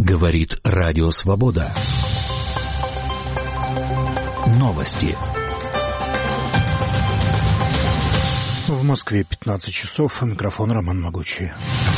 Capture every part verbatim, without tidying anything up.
Говорит Радио Свобода. Новости. В Москве пятнадцать часов. Микрофон Роман Могучий.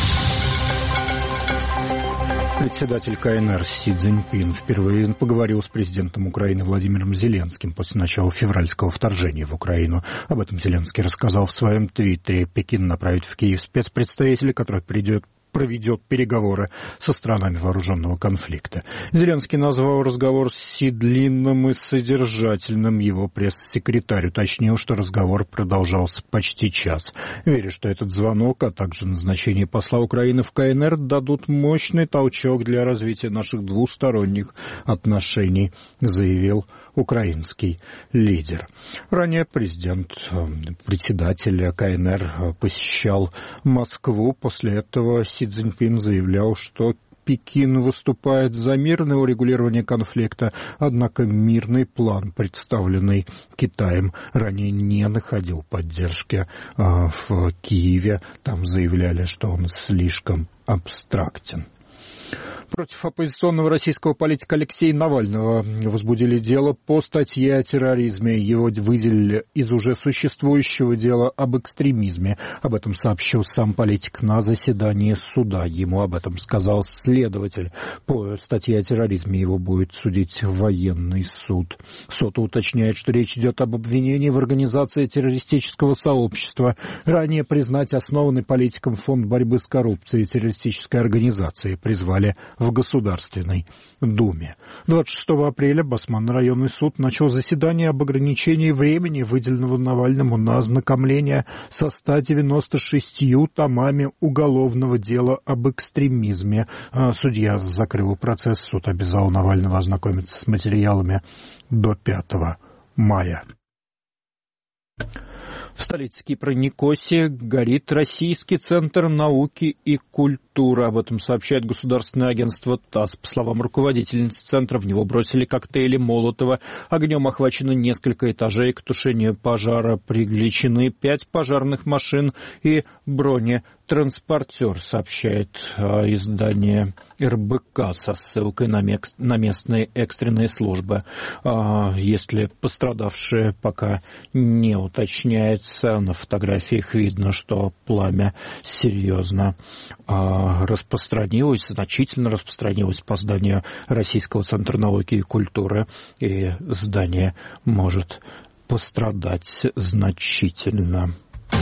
Председатель КНР Си Цзиньпин впервые поговорил с президентом Украины Владимиром Зеленским после начала февральского вторжения в Украину. Об этом Зеленский рассказал в своем твиттере. Пекин направит в Киев спецпредставителя, который придет проведет переговоры со странами вооруженного конфликта. Зеленский назвал разговор с Си длинным и содержательным. Его пресс-секретарь уточнил, что разговор продолжался почти час. Верю, что этот звонок, а также назначение посла Украины в КНР дадут мощный толчок для развития наших двусторонних отношений, заявил украинский лидер. Ранее президент, председатель КНР посещал Москву. После этого Си Цзиньпин заявлял, что Пекин выступает за мирное урегулирование конфликта, однако мирный план, представленный Китаем, ранее не находил поддержки в Киеве. Там заявляли, что он слишком абстрактен. Против оппозиционного российского политика Алексея Навального возбудили дело по статье о терроризме. Его выделили из уже существующего дела об экстремизме. Об этом сообщил сам политик на заседании суда. Ему об этом сказал следователь. По статье о терроризме его будет судить военный суд. Сота уточняет, что речь идет об обвинении в организации террористического сообщества. Ранее признать основанный политиком Фонд борьбы с коррупцией террористической организации призвали в Государственной Думе. двадцать шестого апреля Басманный районный суд начал заседание об ограничении времени, выделенного Навальному на ознакомление со ста девяноста шестью томами уголовного дела об экстремизме. Судья закрыл процесс, суд обязал Навального ознакомиться с материалами до пятого мая. В столице Кипра Никосия горит Российский центр науки и культуры. Об этом сообщает государственное агентство ТАСС. По словам руководительницы центра, в него бросили коктейли Молотова. Огнем охвачено несколько этажей. К тушению пожара привлечены пять пожарных машин и бронетранспортер, сообщает э, издание эр бэ ка со ссылкой на, мек- на местные экстренные службы. Э, если пострадавшие пока не уточняется, на фотографиях видно, что пламя серьезно э, распространилось, значительно распространилось по зданию Российского центра науки и культуры, и здание может пострадать значительно.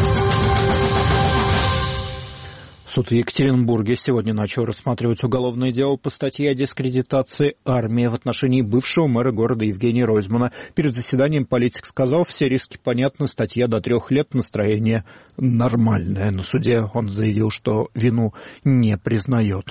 Суд в Екатеринбурге сегодня начал рассматривать уголовное дело по статье о дискредитации армии в отношении бывшего мэра города Евгения Ройзмана. Перед заседанием политик сказал, все риски понятны, статья до трех лет, настроение нормальное. На суде он заявил, что вину не признает.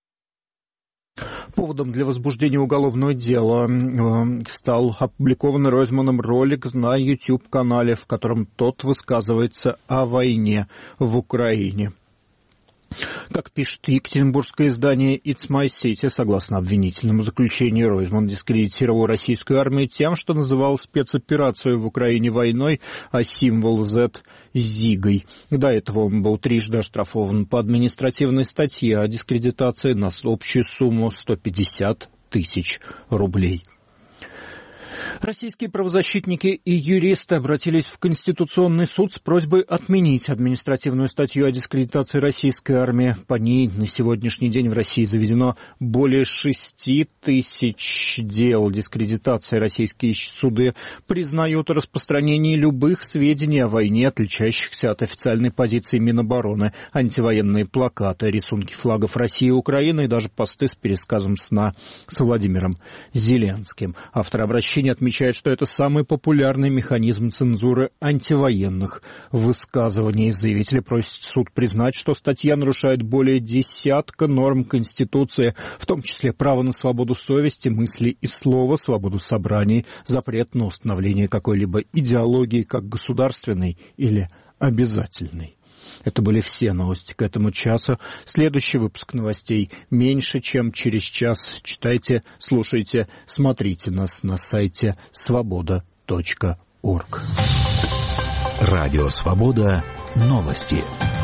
Поводом для возбуждения уголовного дела э, стал опубликованный Ройзманом ролик на YouTube-канале, в котором тот высказывается о войне в Украине. Как пишет екатеринбургское издание It's My City, согласно обвинительному заключению, Ройзман дискредитировал российскую армию тем, что называл спецоперацию в Украине войной, а символ Z – зигой. До этого он был трижды оштрафован по административной статье о дискредитации на общую сумму сто пятьдесят тысяч рублей. Российские правозащитники и юристы обратились в Конституционный суд с просьбой отменить административную статью о дискредитации российской армии. По ней на сегодняшний день в России заведено более шести тысяч дел дискредитации. Российские суды признают распространение любых сведений о войне, отличающихся от официальной позиции Минобороны, антивоенные плакаты, рисунки флагов России и Украины и даже посты с пересказом сна с Владимиром Зеленским. Автор обращения отмечает, что это самый популярный механизм цензуры антивоенных высказываний. Заявители просят суд признать, что статья нарушает более десятка норм Конституции, в том числе право на свободу совести, мысли и слова, свободу собраний, запрет на установление какой-либо идеологии как государственной или обязательной. Это были все новости к этому часу. Следующий выпуск новостей меньше, чем через час. Читайте, слушайте, смотрите нас на сайте свобода точка орг. Радио Свобода. Новости.